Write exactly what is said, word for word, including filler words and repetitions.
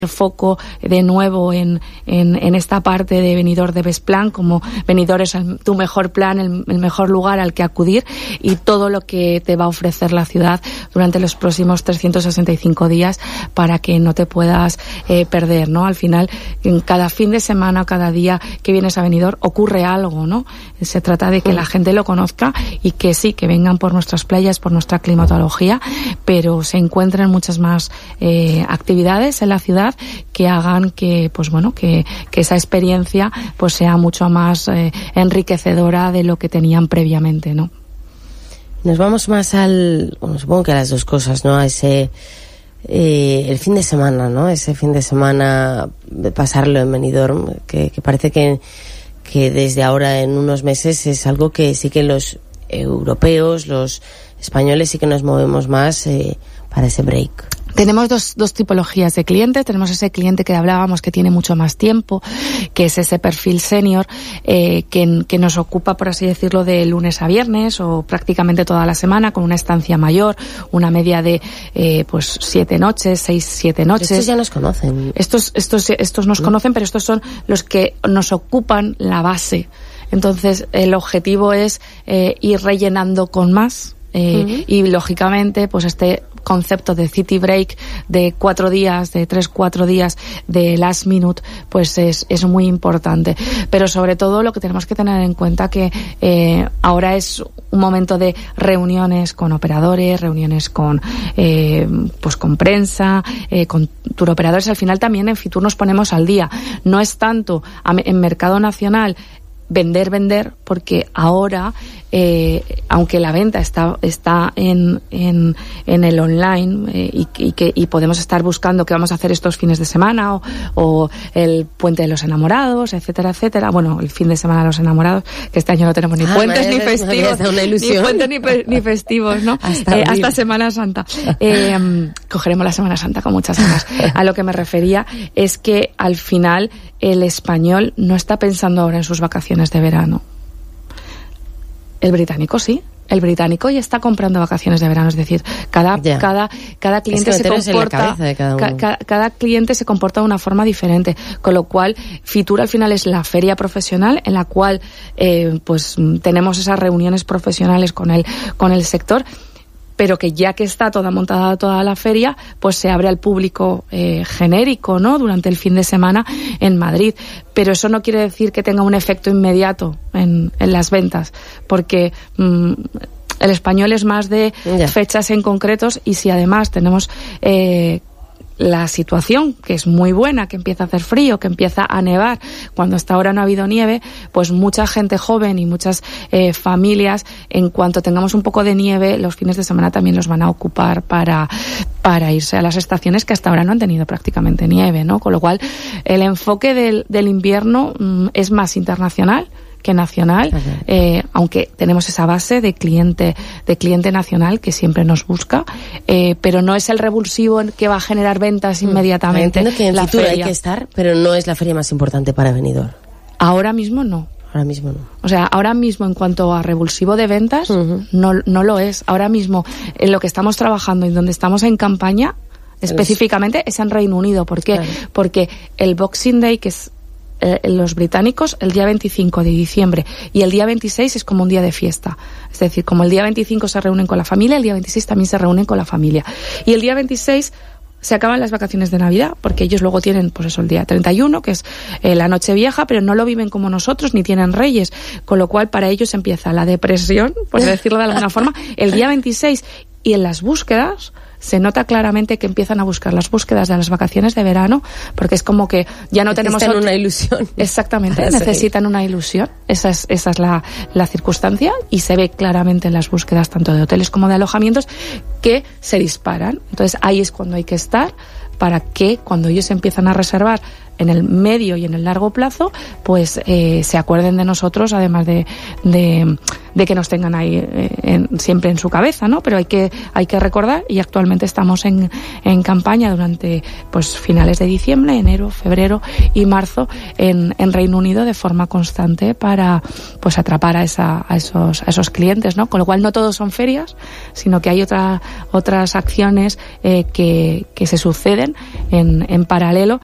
foco de nuevo en, en, en esta parte de Benidorm de Best Plan, como Benidorm es el, tu mejor plan, el, el mejor lugar al que acudir, y todo lo que te va a ofrecer la ciudad durante los próximos trescientos sesenta y cinco días para que no te puedas eh, perder, ¿no? Al final, en cada fin de semana o cada día que vienes a Benidorm ocurre algo, ¿no? Se trata de que la gente lo conozca y que sí, que vengan por nuestras playas, por nuestra climatología, pero se encuentren muchas más eh, actividades en la ciudad que hagan que, pues bueno, que, que esa experiencia pues sea mucho más eh, enriquecedora de lo que tenían previamente, ¿no? Nos vamos más al, bueno, supongo que a las dos cosas, ¿no? A ese, eh, el fin de semana, ¿no? Ese fin de semana de pasarlo en Benidorm, que, que parece que, que desde ahora en unos meses es algo que sí que los europeos, los españoles sí que nos movemos más eh, para ese break. Tenemos dos, dos tipologías de clientes. Tenemos ese cliente que hablábamos que tiene mucho más tiempo, que es ese perfil senior, eh, que, que nos ocupa, por así decirlo, de lunes a viernes o prácticamente toda la semana, con una estancia mayor, una media de eh, pues siete noches, seis, siete noches. Estos ya nos conocen. Estos, estos, estos nos ¿no? conocen, pero estos son los que nos ocupan la base. Entonces, el objetivo es eh, ir rellenando con más. Eh, uh-huh. Y lógicamente pues este concepto de city break de cuatro días, de tres, cuatro días de last minute, pues es, es muy importante. Pero sobre todo lo que tenemos que tener en cuenta que eh, ahora es un momento de reuniones con operadores, reuniones con eh, pues con prensa, eh, con turoperadores. Al final también en Fitur nos ponemos al día. No es tanto a, en mercado nacional vender, vender, porque ahora, eh, aunque la venta está está en en, en el online eh, y, y que y podemos estar buscando qué vamos a hacer estos fines de semana o, o el puente de los enamorados, etcétera, etcétera. Bueno, el fin de semana de los enamorados, que este año no tenemos ni ah, puentes ni festivos, una ni puentes ni, pe- ni festivos, ¿no? Hasta, eh, hasta Semana Santa. Eh, cogeremos la Semana Santa con muchas ganas. A lo que me refería es que al final el español no está pensando ahora en sus vacaciones de verano. El británico sí. El británico ya está comprando vacaciones de verano, es decir, cada yeah. cada cada cliente es que se comporta cada, ca, ca, cada cliente se comporta de una forma diferente, con lo cual Fitur al final es la feria profesional en la cual eh, pues tenemos esas reuniones profesionales con el con el sector, pero que ya que está toda montada toda la feria, pues se abre al público eh, genérico, ¿no? Durante el fin de semana en Madrid. Pero eso no quiere decir que tenga un efecto inmediato en, en las ventas, porque mmm, el español es más de yeah. fechas en concretos, y si además tenemos eh, la situación, que es muy buena, que empieza a hacer frío, que empieza a nevar, cuando hasta ahora no ha habido nieve, pues mucha gente joven y muchas eh, familias, en cuanto tengamos un poco de nieve, los fines de semana también los van a ocupar para, para irse a las estaciones que hasta ahora no han tenido prácticamente nieve, ¿no? Con lo cual, el enfoque del, del invierno mm, es más internacional que nacional, okay. eh, aunque tenemos esa base de cliente de cliente nacional que siempre nos busca, eh, pero no es el revulsivo que va a generar ventas mm. inmediatamente. Entiendo que en la Fitur feria. Hay que estar, pero no es la feria más importante para Benidorm. Ahora mismo no. Ahora mismo no. O sea, ahora mismo en cuanto a revulsivo de ventas, uh-huh. no, no lo es. Ahora mismo en lo que estamos trabajando y donde estamos en campaña, específicamente es en Reino Unido. ¿Por qué? Claro. Porque el Boxing Day, que es Eh, los británicos, el día veinticinco de diciembre, y el día veintiséis es como un día de fiesta. Es decir, como el día veinticinco se reúnen con la familia, el día veintiséis también se reúnen con la familia. Y el día veintiséis se acaban las vacaciones de Navidad, porque ellos luego tienen, pues eso, el día treinta y uno, que es eh, la Nochevieja, pero no lo viven como nosotros, ni tienen Reyes, con lo cual para ellos empieza la depresión, por decirlo de alguna forma, el día veintiséis. Y en las búsquedas se nota claramente que empiezan a buscar las búsquedas de las vacaciones de verano, porque es como que ya no tenemos necesitan una ilusión. Exactamente, necesitan una ilusión. Esa es, esa es la, la circunstancia, y se ve claramente en las búsquedas tanto de hoteles como de alojamientos que se disparan. Entonces ahí es cuando hay que estar, para que cuando ellos empiezan a reservar en el medio y en el largo plazo, pues eh, se acuerden de nosotros, además de, de, de que nos tengan ahí eh, en, siempre en su cabeza, ¿no? Pero hay que, hay que recordar, y actualmente estamos en, en campaña durante pues finales de diciembre, enero, febrero y marzo en, en Reino Unido de forma constante para pues atrapar a, esa, a, esos, a esos clientes, ¿no? Con lo cual no todos son ferias, sino que hay otra, otras acciones eh, que, que se suceden en, en paralelo